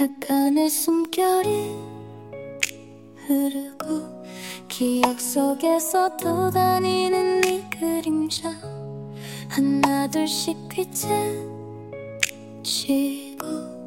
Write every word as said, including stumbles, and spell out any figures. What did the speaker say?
약간의 숨결이 흐르고 기억 속에서 떠다니는 네 그림자 하나 둘씩 빗을 치고